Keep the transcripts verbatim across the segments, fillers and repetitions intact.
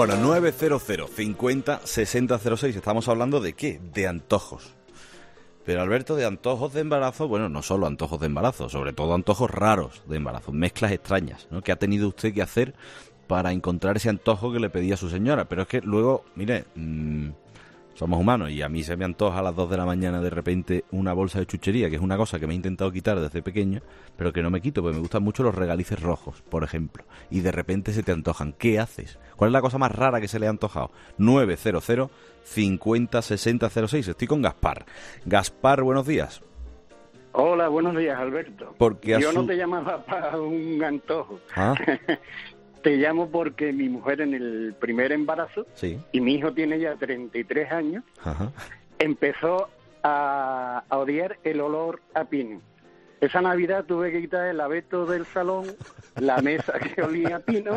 Bueno, nueve cero cero cincuenta sesenta cero seis. Estamos hablando de ¿qué? De antojos. Pero Alberto, de antojos de embarazo, bueno, no solo antojos de embarazo, sobre todo antojos raros de embarazo, mezclas extrañas, ¿no? ¿Qué ha tenido usted que hacer para encontrar ese antojo que le pedía a su señora? Pero es que luego, mire, mmm, somos humanos y a mí se me antoja a las dos de la mañana de repente una bolsa de chuchería, que es una cosa que me he intentado quitar desde pequeño, pero que no me quito, porque me gustan mucho los regalices rojos, por ejemplo, y de repente se te antojan. ¿Qué haces? ¿Cuál es la cosa más rara que se le ha antojado? nueve cero cero cincuenta sesenta cero seis. Estoy con Gaspar. Gaspar, buenos días. Hola, buenos días, Alberto. Porque Yo su... no te llamaba para un antojo. ¿Ah? Te llamo porque mi mujer en el primer embarazo, sí, y mi hijo tiene ya treinta y tres años, ajá, empezó a, a odiar el olor a pino. Esa Navidad tuve que quitar el abeto del salón, la mesa que olía a pino,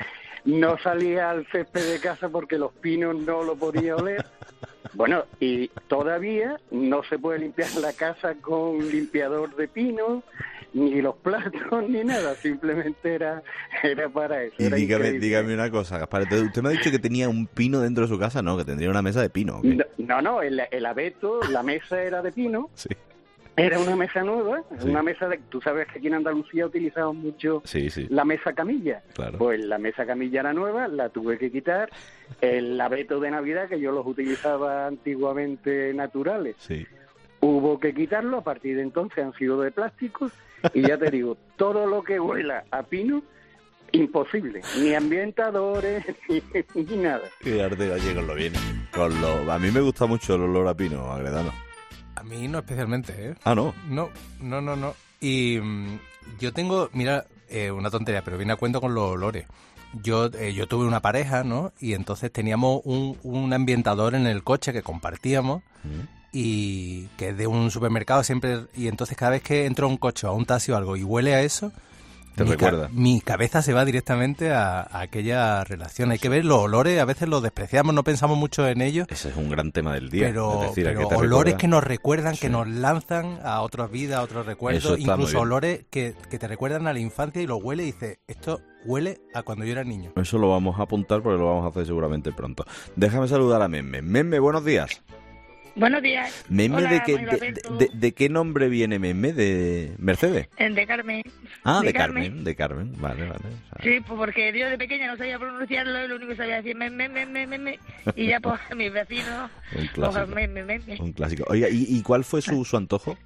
no salía al césped de casa porque los pinos no lo podía oler. Bueno, y todavía no se puede limpiar la casa con limpiador de pino, ni los platos, ni nada, simplemente era era para eso. Y era dígame, increíble. dígame una cosa, Gaspar, usted me ha dicho que tenía un pino dentro de su casa, ¿no? Que tendría una mesa de pino, ¿o qué? No, no, no, el, el abeto, la mesa era de pino, Sí. era una mesa nueva, Sí. una mesa de... Tú sabes que aquí en Andalucía utilizamos mucho Sí, sí. la mesa camilla. Claro. Pues la mesa camilla era nueva, la tuve que quitar. El abeto de Navidad, que yo los utilizaba antiguamente naturales, Sí. hubo que quitarlo. A partir de entonces han sido de plástico. Y ya te digo, todo lo que huela a pino, imposible. Ni ambientadores, ni, ni nada. Qué arte gallego lo viene. Con lo... A mí me gusta mucho el olor a pino, Agredano. A mí no especialmente, ¿eh? Ah, ¿no? No, no, no, no. Y mmm, yo tengo, mira, eh, una tontería, pero viene a cuento con los olores. Yo eh, yo tuve una pareja, ¿no? Y entonces teníamos un, un ambientador en el coche que compartíamos, Mm. y que es de un supermercado siempre. Y entonces cada vez que entro a un coche o a un taxi o algo y huele a eso, Te mi, recuerda. ca- mi cabeza se va directamente a, a aquella relación. Hay que ver los olores, a veces los despreciamos, no pensamos mucho en ellos. Ese es un gran tema del día. Pero, es decir, ¿a pero qué te olores recuerda? que nos recuerdan, Sí. que nos lanzan a otras vidas, a otros Eso recuerdos, está muy incluso bien. olores que, que te recuerdan a la infancia y lo huele y dices, esto huele a cuando yo era niño. Eso lo vamos a apuntar porque lo vamos a hacer seguramente pronto. Déjame saludar a Meme. Meme, buenos días. Buenos días. Meme, Hola, ¿de qué, Manuel de, Alberto. de- de qué nombre viene Meme? ¿De Mercedes? El de Carmen. Ah, de, De Carmen. Carmen. de Carmen, vale, vale. O sea, Sí, pues porque yo de pequeña no sabía pronunciarlo y lo único que sabía decir me, me, me, me, me, me. Y ya pues mis vecinos, un pues clásico. me, me, me, me. Un clásico. Oiga, ¿y, y cuál fue su, su antojo?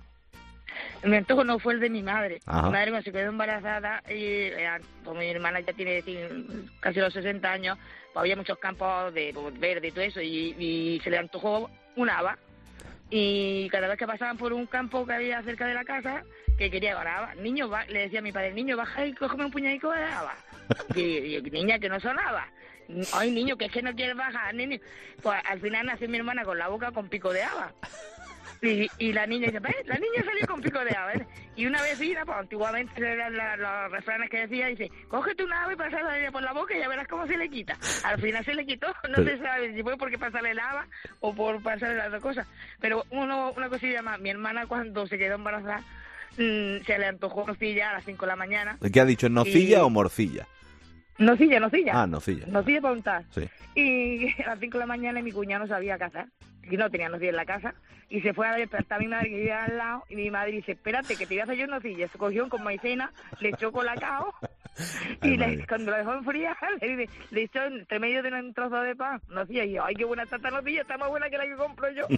Mi antojo no fue el de mi madre. Ajá. Mi madre cuando se quedó embarazada y eh, pues mi hermana ya tiene cin- casi los sesenta años, pues había muchos campos de pues, verde y todo eso y, y se le antojó un haba. Y cada vez que pasaban por un campo que había cerca de la casa, que quería haba, niño, va, le decía a mi padre, niño, baja y cógeme un puñadico de haba. Y, y, niña, que no sonaba. Ay, niño, que es que no quieres bajar, niño. Pues al final nació mi hermana con la boca con pico de haba. Y, y la niña dice, ¿ves? La niña salió con pico de haba, ¿eh? Y una vecina, pues antiguamente eran la- los refranes que decía, dice, cógete una haba y pásala ella por la boca y ya verás cómo se le quita. Al final se le quitó, no Pero- se sabe si fue porque pasarle el haba o por pasarle las dos cosas. Pero uno, una cosilla más, mi hermana cuando se quedó embarazada, mmm, se le antojó nocilla a las cinco de la mañana. ¿Qué ha dicho? ¿Nocilla Y- o morcilla? Nocilla, nocilla. Ah, nocilla. Nocilla para untar. Sí. Y a las cinco de la mañana mi cuñado no sabía cazar, y no tenía nocilla en la casa, y se fue a despertar a mi madre que vivía al lado, y mi madre dice, espérate, que te voy a hacer yo nocilla. Se cogió con maicena, le echó colacao, Ay, y madre le, mía. cuando lo dejó enfriar, le, le echó entre medio de un trozo de pan nocilla, y yo, ay, qué buena está esta nocilla, está más buena que la que compro yo.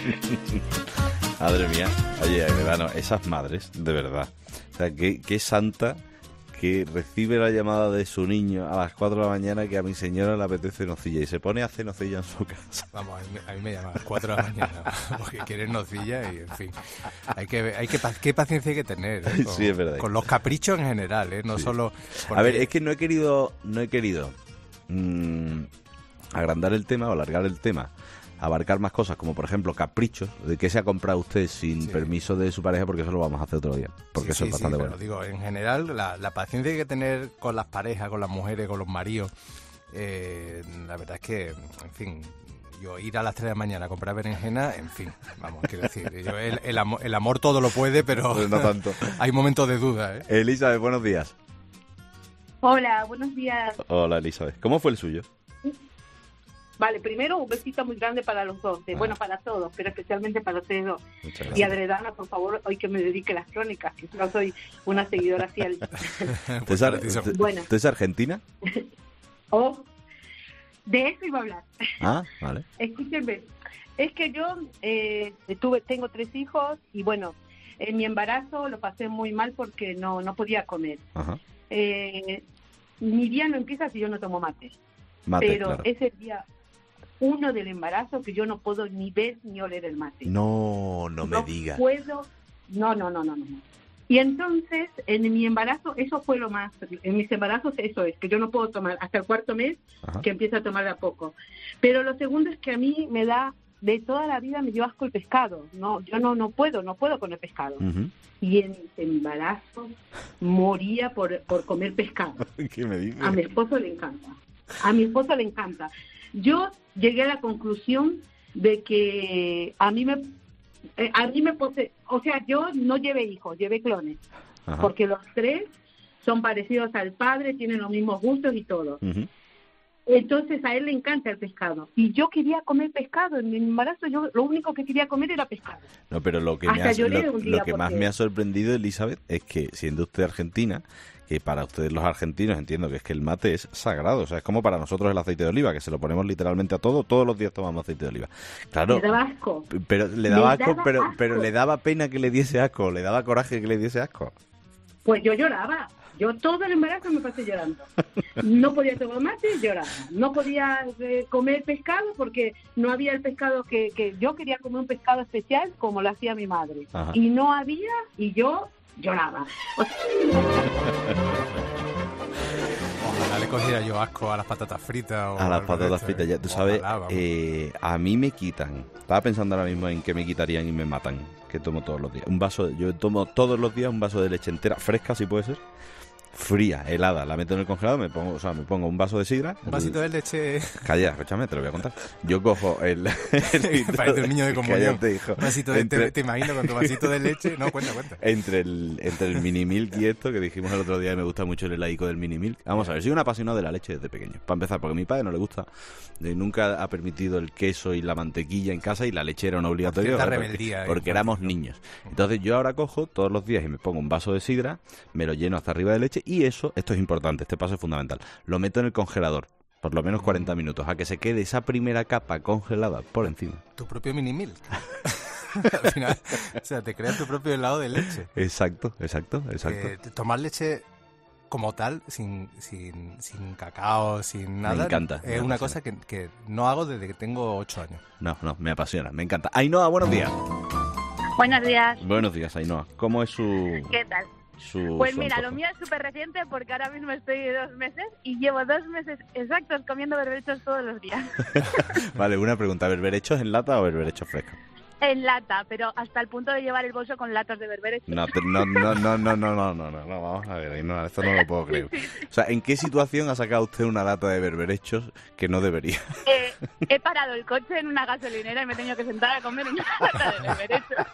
Madre mía. Oye, Agredano, esas madres, de verdad. O sea, qué, qué santa que recibe la llamada de su niño a las cuatro de la mañana que a mi señora le apetece nocilla y se pone a hacer nocilla en su casa. Vamos, a mí, me- a mí me llaman a las cuatro de la mañana porque quieren nocilla y, en fin, hay que ver- hay que pa- qué paciencia hay que tener, ¿eh? Con, Sí, es verdad. con los caprichos en general, ¿eh? No Sí. solo... A ver, porque- es que no he querido, no he querido mm, agrandar el tema o alargar el tema, abarcar más cosas, como por ejemplo caprichos, de qué se ha comprado usted sin Sí. permiso de su pareja, porque eso lo vamos a hacer otro día, porque Sí, eso sí, es bastante sí, bueno. pero digo, en general, la, la paciencia que hay que tener con las parejas, con las mujeres, con los maridos, eh, la verdad es que, en fin, yo ir a las tres de la mañana a comprar berenjena, en fin, vamos, quiero decir, yo, el, el, amor, el amor todo lo puede, pero Pues no tanto. hay momentos de duda, ¿eh? Elizabeth, buenos días. Hola, buenos días. Hola, Elizabeth. ¿Cómo fue el suyo? Vale, primero un besito muy grande para los dos, de, Ah. bueno, para todos, pero especialmente para ustedes dos. Muchas Y gracias. Adredana, por favor, hoy que me dedique las crónicas, que yo soy una seguidora fiel. ¿Tú es, ar- Pues para ti, tú- Bueno. tú es argentina? Oh, de eso iba a hablar. Ah, vale. Escúchenme, es que yo eh, tuve, tengo tres hijos y bueno, en mi embarazo lo pasé muy mal porque no, no podía comer. Ajá. Eh, mi día no empieza si yo no tomo mate, Mate, pero claro. es el día uno del embarazo que yo no puedo ni ver ni oler el mate. No, no me digas. puedo, no, no, no, no, no. Y entonces, en mi embarazo, eso fue lo más, en mis embarazos eso es, que yo no puedo tomar hasta el cuarto mes, Ajá. que empiezo a tomar de a poco. Pero lo segundo es que a mí me da, de toda la vida me dio asco el pescado. No, yo no, no puedo, no puedo con el pescado. Ujú. Y en mi embarazo moría por, por comer pescado. ¿Qué me dices? A mi esposo le encanta. A mi esposo le encanta. Yo llegué a la conclusión de que a mí me eh, a mí me pose, o sea, yo no llevé hijos, llevé clones, Ajá. porque los tres son parecidos al padre, tienen los mismos gustos y todo. Ujú. Entonces a él le encanta el pescado y yo quería comer pescado. En mi embarazo yo lo único que quería comer era pescado. No, pero lo que, me Hasta ha, lloré lo, un día lo que más porque- me ha sorprendido, Elizabeth, es que siendo usted argentina, que para ustedes los argentinos entiendo que es que el mate es sagrado, o sea, es como para nosotros el aceite de oliva, que se lo ponemos literalmente a todo, todos los días tomamos aceite de oliva. Claro, Me daba asco. p- pero le Me daba asco, daba pero, asco. pero le daba pena que le diese asco, le daba coraje que le diese asco. Pues yo lloraba. Yo todo el embarazo me pasé llorando. No podía tomar mate, lloraba. No podía eh, comer pescado porque no había el pescado que, que yo quería comer, un pescado especial como lo hacía mi madre. Ajá. Y no había y yo lloraba. O sea, Ojalá le cogiera yo asco a las patatas fritas. O A las al patatas resto, fritas, ¿eh? ya tú sabes, Ojalá, vamos. eh, a mí me quitan. Estaba pensando ahora mismo en que me quitarían y me matan, que tomo todos los días. Un vaso, yo tomo todos los días un vaso de leche entera, fresca si puede ser, fría, helada, la meto en el congelador, me pongo, o sea, me pongo un vaso de sidra. Un vasito de leche. Calla, escúchame, te lo voy a contar. Yo cojo el... el litro- Parece un niño de comunión. Cállate, hijo. Un vasito de, Entre- te, te imagino con tu vasito de leche. No, cuenta, cuenta. Entre el, entre el mini milk y esto, que dijimos el otro día que me gusta mucho el heladico del mini milk. Vamos a ver, soy un apasionado de la leche desde pequeño. Para empezar, porque a mi padre no le gusta. eh, nunca ha permitido el queso y la mantequilla en casa y la leche era un obligatorio. Cierta porque- rebeldía, ¿eh? Porque éramos niños. Entonces yo ahora cojo todos los días y me pongo un vaso de sidra, me lo lleno hasta arriba de leche y eso, esto es importante, este paso es fundamental. Lo meto en el congelador. Por lo menos cuarenta minutos, a que se quede esa primera capa congelada por encima. Tu propio mini milk. Al final, o sea, te creas tu propio helado de leche. Exacto, exacto, exacto. Eh, tomar leche como tal, sin, sin, sin cacao, sin nada, encanta, me es una apasiona. cosa que, que no hago desde que tengo ocho años. No, no, me apasiona, me encanta. Ainhoa, buenos días. Buenos días. Buenos días, Ainhoa. ¿Cómo es su...? ¿Qué tal? su Pues su mira, antojo? lo mío es súper reciente porque ahora mismo estoy de dos meses y llevo dos meses exactos comiendo berberechos todos los días. Vale, una pregunta. ¿Berberechos en lata o berberechos frescos? En lata, pero hasta el punto de llevar el bolso con latas de berberechos. No, te- no, no, no, no, no, no, no, no, no, vamos a ver, Ainhoa, esto no lo puedo creer. O sea, ¿en qué situación ha sacado usted una lata de berberechos que no debería? Eh, he parado el coche en una gasolinera y me he tenido que sentar a comer una lata de berberechos.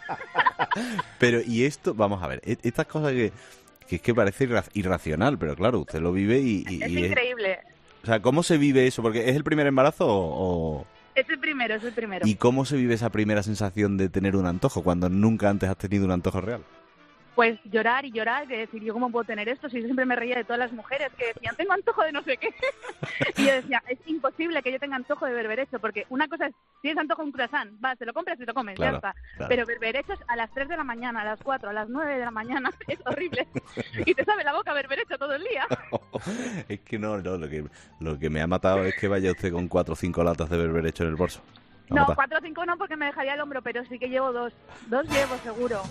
Pero, ¿y esto? Vamos a ver, e- estas cosas que, que es que parece irra- irracional, pero claro, usted lo vive y... y- Es y es- increíble. o sea, ¿cómo se vive eso? Porque ¿es el primer embarazo o...? o- Es el primero, es el primero. ¿Y cómo se vive esa primera sensación de tener un antojo cuando nunca antes has tenido un antojo real? Pues llorar y llorar, de decir, ¿yo cómo puedo tener esto? Si yo siempre me reía de todas las mujeres que decían, tengo antojo de no sé qué. Y yo decía, es imposible que yo tenga antojo de berberecho, porque una cosa es, tienes antojo de un croissant, vas, te lo compras y te lo comes, Claro, ya está. claro. Pero berberechos a las tres de la mañana, a las cuatro, a las nueve de la mañana, es horrible. Y te sabe la boca berberecho todo el día. Es que no, no, lo que, lo que me ha matado es que vaya usted con cuatro o cinco latas de berberecho en el bolso. Me ha No, matado. cuatro o cinco no, porque me dejaría el hombro, pero sí que llevo dos. Dos llevo, seguro.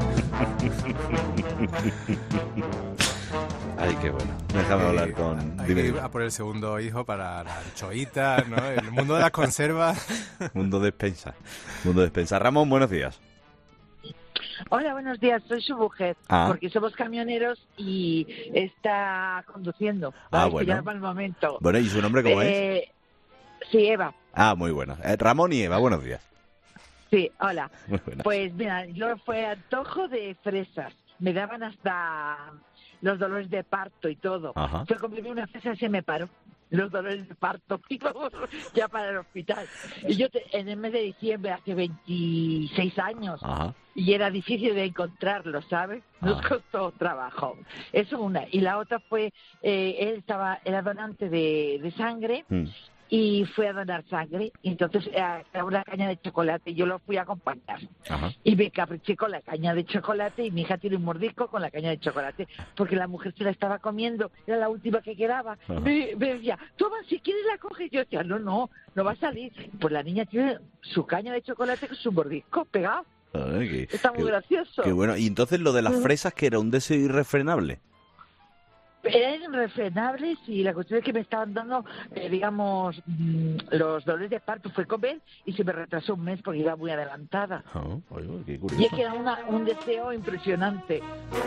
Ay, qué bueno. Déjame hablar con... Hay Dime, que ir dime. a por el segundo hijo para la anchoita, ¿no? El mundo de las conservas. Mundo despensa. Mundo despensa. Ramón, buenos días. Hola, buenos días. Soy su mujer, Ah. porque somos camioneros y está conduciendo. Ah, ¿vale? bueno. Que ya va el momento. Bueno, ¿y su nombre cómo es? Eh, Sí, Eva. Ah, muy bueno. Eh, Ramón y Eva, buenos días. Sí, hola. Muy buenas. Pues mira, yo fue antojo de fresas. Me daban hasta los dolores de parto y todo. Ajá. Fue comerme una fresa y se me paró. los dolores de parto, íbamos ya para el hospital. Y yo te, en el mes de diciembre, hace veintiséis años, Ajá. y era difícil de encontrarlo, ¿sabes? Nos Ah. costó trabajo. Eso una. Y la otra fue, eh, él estaba, era donante de, de sangre, Mm. y fue a donar sangre, y entonces era una caña de chocolate, y yo lo fui a acompañar. Ajá. Y me capriché con la caña de chocolate, y mi hija tiene un mordisco con la caña de chocolate, porque la mujer se la estaba comiendo, era la última que quedaba. Ajá. Me, me decía, toma, si quieres la coges. Yo decía, no, no, no va a salir. Pues la niña tiene su caña de chocolate con su mordisco pegado. Ay, qué- Está muy qué- gracioso. qué bueno. Y entonces lo de las Ujú. fresas, que era un deseo irrefrenable. Eran irrefrenables y la cuestión es que me estaban dando, eh, digamos, mm, los dolores de parto. Fue comer y se me retrasó un mes porque iba muy adelantada. Ah, oye, qué Y es curioso. que era una, un deseo impresionante.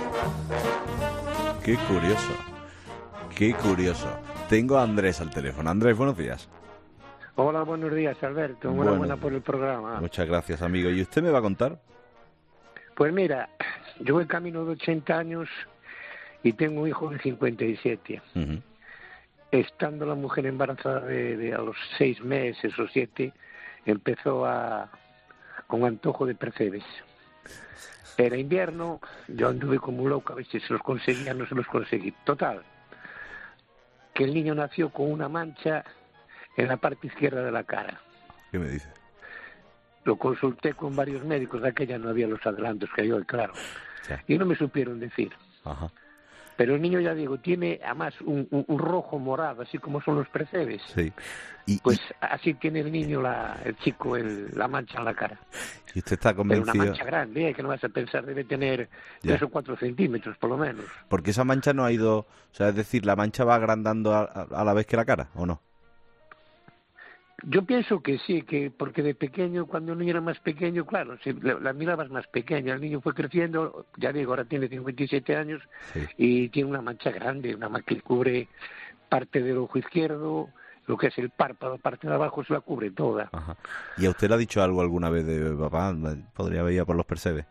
Qué curioso. Qué curioso. Tengo a Andrés al teléfono. Andrés, buenos días. Hola, buenos días, Alberto. Enhorabuena por el programa. Muchas gracias, amigo. ¿Y usted me va a contar? Pues mira, yo voy camino de ochenta años y tengo un hijo de cincuenta y siete. Ujú. Estando la mujer embarazada de, de a los seis meses o siete, empezó a con antojo de percebes. Era invierno, yo anduve como un loco, a ver si se los conseguía, no se los conseguí. Total, que el niño nació con una mancha en la parte izquierda de la cara. ¿Qué me dice? Lo consulté con varios médicos, de aquella no había los adelantos que yo, claro, Ya. y no me supieron decir. Ajá. Pero el niño, ya digo, tiene además un, un, un rojo morado, así como son los percebes. Sí. Y, Pues así tiene el niño, la, el chico, el, la mancha en la cara. y usted está Pero una convencido. mancha grande, ¿eh? Que no vas a pensar, debe tener Ya. tres o cuatro centímetros, por lo menos. Porque esa mancha no ha ido. O sea, es decir, la mancha va agrandando a, a- a la vez que la cara, ¿o no? Yo pienso que sí, que porque de pequeño, cuando el niño era más pequeño, claro, si la, la mirabas más pequeña, el niño fue creciendo, ya digo, ahora tiene cincuenta y siete años Sí. y tiene una mancha grande, una mancha que cubre parte del ojo izquierdo, lo que es el párpado, parte de abajo se la cubre toda. Ajá. ¿Y a usted le ha dicho algo alguna vez de papá? ¿Podría haber ido por los percebes?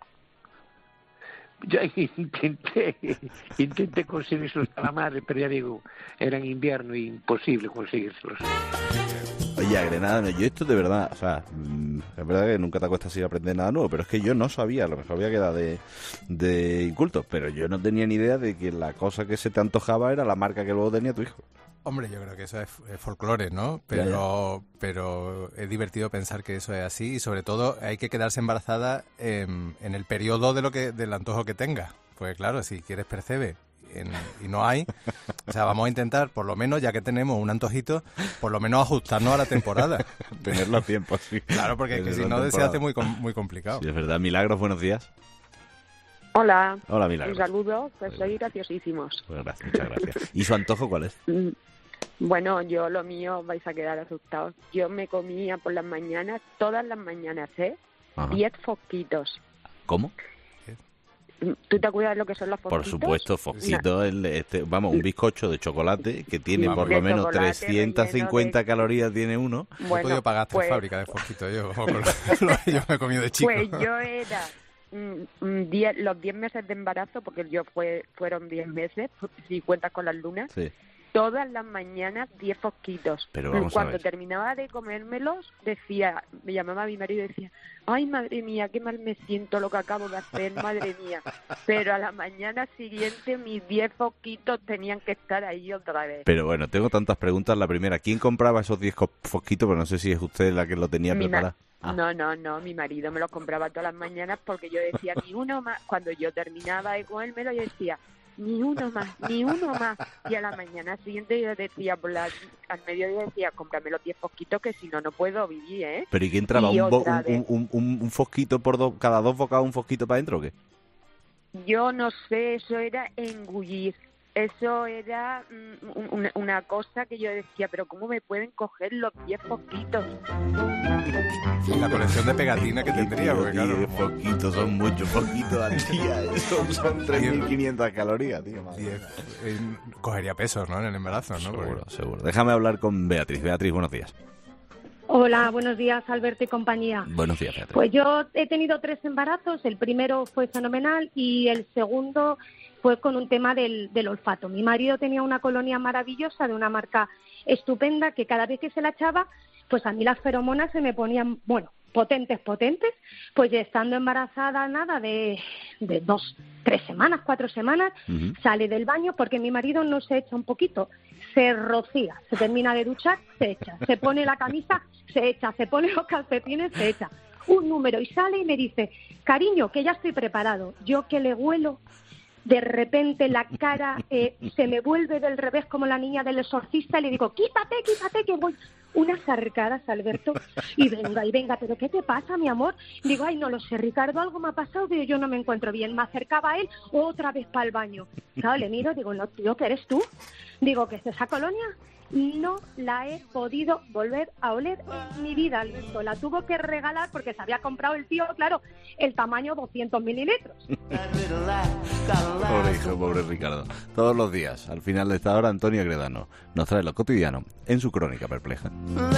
Ya intenté, intenté conseguírselos a la madre, pero ya digo, era en invierno y imposible conseguírselos. Oye, a Grenada, no, yo esto de verdad, o sea, mm, es verdad que nunca te acuestas sin aprender nada nuevo, pero es que yo no sabía, a lo mejor había quedado de, de inculto, pero yo no tenía ni idea de que la cosa que se te antojaba era la marca que luego tenía tu hijo. Hombre, yo creo que eso es, es folclore, ¿no? Pero, pero es divertido pensar que eso es así y sobre todo hay que quedarse embarazada en, en el periodo de lo que del antojo que tenga. Pues claro, si quieres percebe en- y no hay, o sea, vamos a intentar, por lo menos, ya que tenemos un antojito, por lo menos ajustarnos a la temporada. Tenerlo a tiempo, sí. Claro, porque es que si Tenerlo no en se temporada. hace muy com- muy complicado. Sí, es verdad. Milagros, buenos días. Hola, Hola, un Milagros. saludo, que soy graciosísimos. Pues gracias, muchas gracias. ¿Y su antojo cuál es? Mm, Bueno, yo lo mío vais a quedar asustados. Yo me comía por las mañanas, todas las mañanas, ¿eh? Ajá. Diez foquitos. ¿Cómo? ¿Tú te acuerdas de lo que son los Por foquitos? supuesto, Foxito, el, este, vamos, un bizcocho de chocolate que tiene Vamos. por lo De menos chocolate trescientas cincuenta relleno de- calorías, tiene uno. Yo he Bueno, podido pagar tres pues, fábricas de foquitos yo, con lo, lo que yo me he comido de chico. Pues yo era mm, mm, diez- los diez meses de embarazo, porque yo fue, fueron diez meses, si cuentas con las lunas, Sí. todas las mañanas diez fosquitos. Pero vamos a Cuando ver. terminaba de comérmelos, decía, me llamaba mi marido y decía, ay, madre mía, qué mal me siento lo que acabo de hacer, madre mía. Pero a la mañana siguiente mis diez fosquitos tenían que estar ahí otra vez. Pero bueno, tengo tantas preguntas. La primera, ¿quién compraba esos diez co- fosquitos? Pero no sé si es usted la que lo tenía Mi ma- preparado. Ah. No, no, no, mi marido me los compraba todas las mañanas porque yo decía, ni uno más. Cuando yo terminaba de comérmelo, yo decía, ni uno más, ni uno más. Y a la mañana siguiente yo decía, por la, al mediodía decía, cómprame los diez fosquitos que si no, no puedo vivir, ¿eh? ¿Pero y qué entraba? Y ¿Un, bo- otra un, vez. un, un, un fosquito por dos, cada dos bocados, un fosquito para adentro o qué? Yo no sé, eso era engullir. Eso era mm, un- una, una cosa que yo decía, pero ¿cómo me pueden coger los diez fosquitos? La colección de pegatinas que tendría, porque claro, diez como fosquitos, son muchos fosquitos al día. Son, son tres mil quinientas calorías, tío. madre. diez, eh, cogería pesos, ¿no? En el embarazo, ¿no? Porque- Seguro, seguro. Déjame hablar con Beatriz. Beatriz, buenos días. Hola, buenos días, Alberto y compañía. Buenos días, Beatriz. Pues yo he tenido tres embarazos, el primero fue fenomenal y el segundo fue con un tema del, del olfato. Mi marido tenía una colonia maravillosa de una marca estupenda, que cada vez que se la echaba, pues a mí las feromonas se me ponían, bueno, potentes, potentes, pues ya estando embarazada nada de, de dos, tres semanas, cuatro semanas, uh-huh. sale del baño porque mi marido no se echa un poquito, se rocía, se termina de duchar, se echa, se pone la camisa, se echa, se pone los calcetines, se echa, un número y sale y me dice, cariño, que ya estoy preparado, yo que le huelo, de repente la cara eh, se me vuelve del revés como la niña del exorcista y le digo, quítate, quítate, que voy. Unas arcadas, Alberto, y venga, y venga, ¿pero qué te pasa, mi amor? Digo, ay, no lo sé, Ricardo, algo me ha pasado, digo, yo no me encuentro bien. Me acercaba a él otra vez para el baño. Claro, le miro, digo, no, tío, ¿qué eres tú? Digo, ¿qué es esa colonia? No la he podido volver a oler en mi vida, Alberto. La tuvo que regalar porque se había comprado el tío, claro, el tamaño doscientos mililitros. Pobre hijo, pobre Ricardo. Todos los días, al final de esta hora, Antonio Gredano nos trae lo cotidiano en su Crónica Perpleja.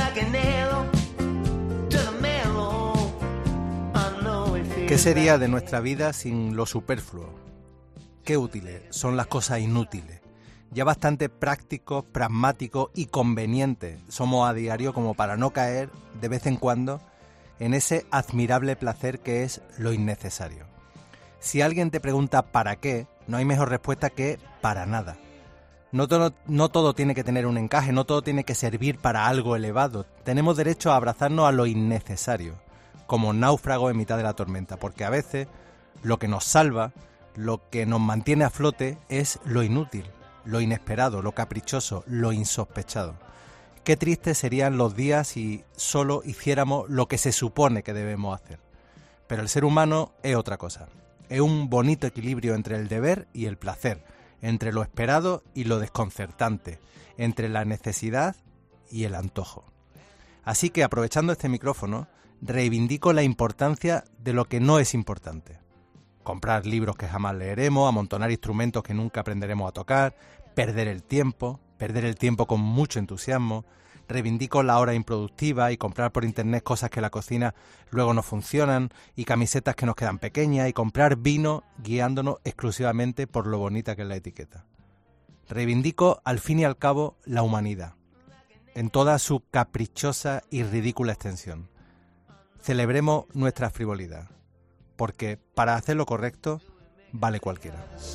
¿Qué sería de nuestra vida sin lo superfluo? Qué útiles son las cosas inútiles. Ya bastante prácticos, pragmáticos y convenientes somos a diario como para no caer de vez en cuando en ese admirable placer que es lo innecesario. Si alguien te pregunta ¿para qué?, no hay mejor respuesta que para nada. No todo, no todo tiene que tener un encaje, no todo tiene que servir para algo elevado. Tenemos derecho a abrazarnos a lo innecesario, como náufragos en mitad de la tormenta, porque a veces lo que nos salva, lo que nos mantiene a flote es lo inútil, lo inesperado, lo caprichoso, lo insospechado. Qué tristes serían los días si solo hiciéramos lo que se supone que debemos hacer. Pero el ser humano es otra cosa. Es un bonito equilibrio entre el deber y el placer, entre lo esperado y lo desconcertante, entre la necesidad y el antojo. Así que, aprovechando este micrófono, reivindico la importancia de lo que no es importante. Comprar libros que jamás leeremos, amontonar instrumentos que nunca aprenderemos a tocar, perder el tiempo, perder el tiempo con mucho entusiasmo. Reivindico la hora improductiva y comprar por internet cosas que en la cocina luego no funcionan y camisetas que nos quedan pequeñas y comprar vino guiándonos exclusivamente por lo bonita que es la etiqueta. Reivindico al fin y al cabo la humanidad, en toda su caprichosa y ridícula extensión. Celebremos nuestra frivolidad, porque para hacer lo correcto vale cualquiera.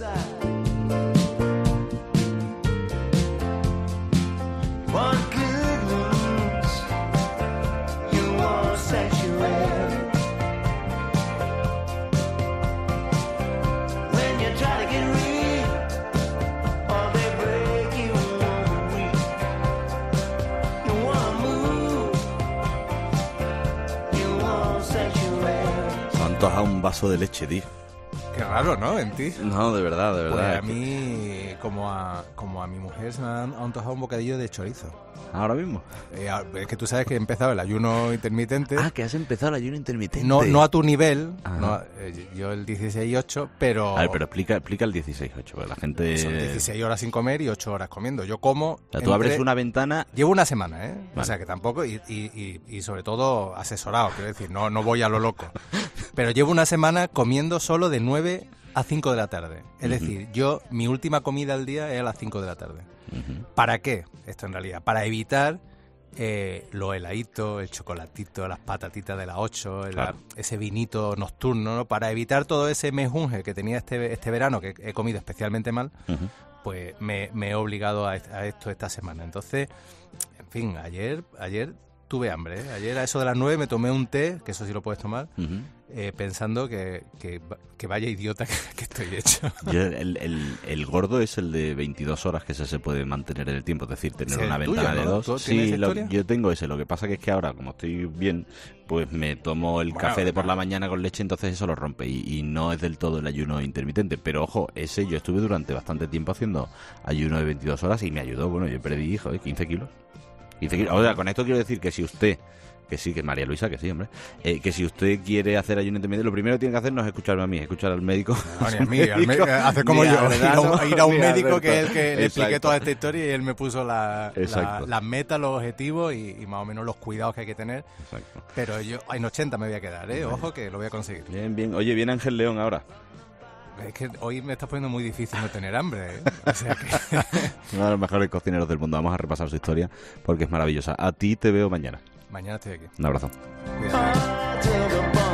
A un vaso de leche, tío. Qué raro, ¿no? En ti. No, de verdad, de verdad. Pues a mí, como a, como a mi mujer, se me ha antojado un bocadillo de chorizo. ¿Ahora mismo? Eh, es que tú sabes que he empezado el ayuno intermitente. Ah, que has empezado el ayuno intermitente. No, no a tu nivel, no, eh, yo el dieciséis ocho, pero... A ver, pero explica, explica el dieciséis ocho, porque la gente... Son dieciséis horas sin comer y ocho horas comiendo. Yo como... O sea, tú entre... abres una ventana... Llevo una semana, ¿eh? Vale. O sea, que tampoco... Y, y, y, y sobre todo asesorado, quiero decir, no, no voy a lo loco. Pero llevo una semana comiendo solo de nueve a cinco de la tarde. Es uh-huh. decir, yo, mi última comida al día es a las cinco de la tarde. Uh-huh. ¿Para qué? Esto en realidad, para evitar eh, los heladitos, el chocolatito, las patatitas de las ocho, claro. la, ese vinito nocturno, ¿no? Para evitar todo ese mejunje que tenía este, este verano, que he comido especialmente mal, uh-huh. pues me, me he obligado a, a esto esta semana. Entonces, en fin, ayer, ayer tuve hambre, ¿eh? Ayer a eso de las nueve me tomé un té, que eso sí lo puedes tomar, uh-huh. eh, pensando que, que, que vaya idiota que, que estoy hecho. Yo, el, el, el gordo es el de veintidós horas que ese se puede mantener en el tiempo, es decir, tener una ventana tuyo, ¿no? de dos. Sí, lo, yo tengo ese, lo que pasa que es que ahora, como estoy bien, pues me tomo el bueno, café de por la mañana con leche, entonces eso lo rompe y, y no es del todo el ayuno intermitente. Pero ojo, ese yo estuve durante bastante tiempo haciendo ayuno de veintidós horas y me ayudó, bueno, yo perdí, hijo, ¿eh? quince kilos. O sea, con esto quiero decir que si usted, que sí, que María Luisa, que sí, hombre, eh, que si usted quiere hacer ayuno intermitente, lo primero que tiene que hacer no es escucharme a mí, es escuchar al médico. No, ni a mí, al médico, hace como yo, ir a un, ir a un médico que es el que le expliqué toda esta historia y él me puso la, la, las metas, los objetivos y, y más o menos los cuidados que hay que tener. Exacto. Pero yo en ochenta me voy a quedar, ¿eh? Ojo que lo voy a conseguir. Bien, bien. Oye, viene Ángel León ahora. Es que hoy me estás poniendo muy difícil no tener hambre, ¿eh? O sea que... Uno de los mejores cocineros del mundo. Vamos a repasar su historia porque es maravillosa. A ti te veo mañana. Mañana estoy aquí. Un abrazo. Cuídate.